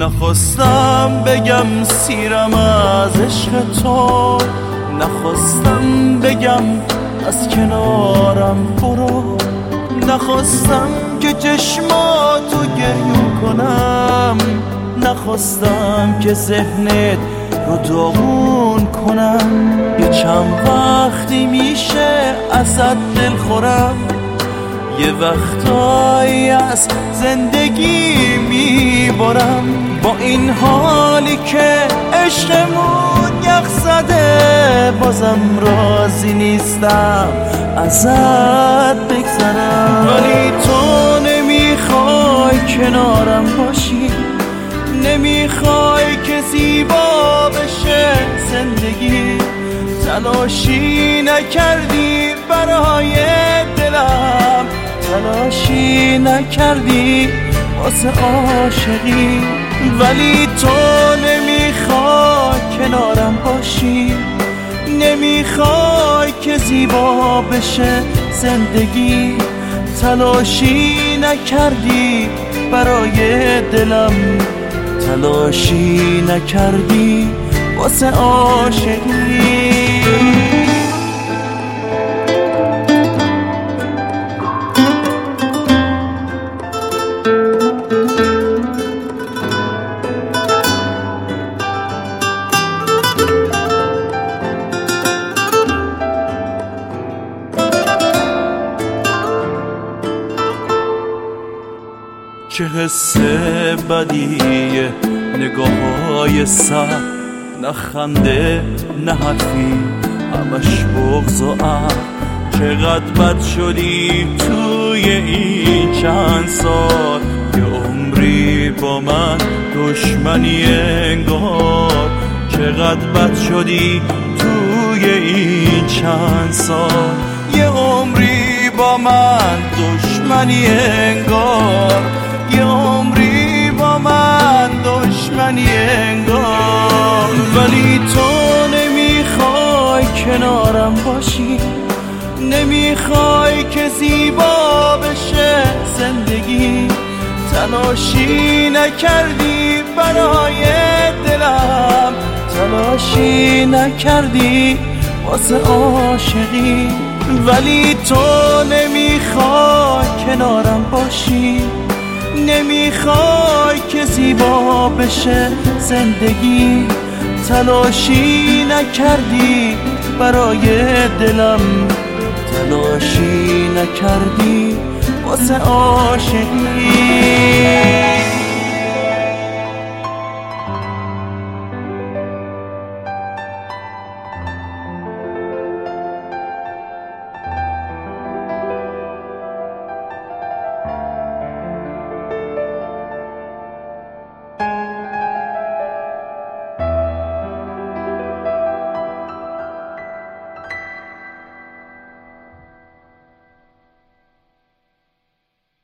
نخواستم بگم سیرم از عشق تو، نخواستم بگم از کنارم برو، نخواستم که چشماتو گریون کنم، نخواستم که ذهنت رو داغون کنم. یه چند وقتی میشه ازت دل خورم، یه وقتایی از زندگی میبارم. با این حالی که عشقمون یخ زده، بازم راضی نیستم ازت بگذرم. ولی تو نمیخوای کنارم باشی، نمیخوای که زیبا بشه زندگی. تلاشی نکردی برای دلم، تلاشی نکردی واسه عاشقی. ولی تو نمیخوای کنارم باشی، نمیخوای که زیبا بشه زندگی. تلاشی نکردی برای دلم، تلاشی نکردی واسه عاشقی. چه حس بدیه نگاه‌های سر، نه خنده نه حرفی، همش بغض و عهد. چقدر بد شدی توی این چند سال، یه عمری با من دشمنی انگار. چقدر بد شدی توی این چند سال، یه عمری با من دشمنی انگار، یه عمری با من دشمنی انگار. ولی تو نمیخوای کنارم باشی، نمیخوای که زیبا بشه زندگی. تلاشی نکردی برای دلم، تلاشی نکردی واسه عاشقی. ولی تو نمیخوای کنارم باشی، نمیخوای که زیبا بشه زندگی. تلاشی نکردی برای دلم، تلاشی نکردی واسه عاشقی.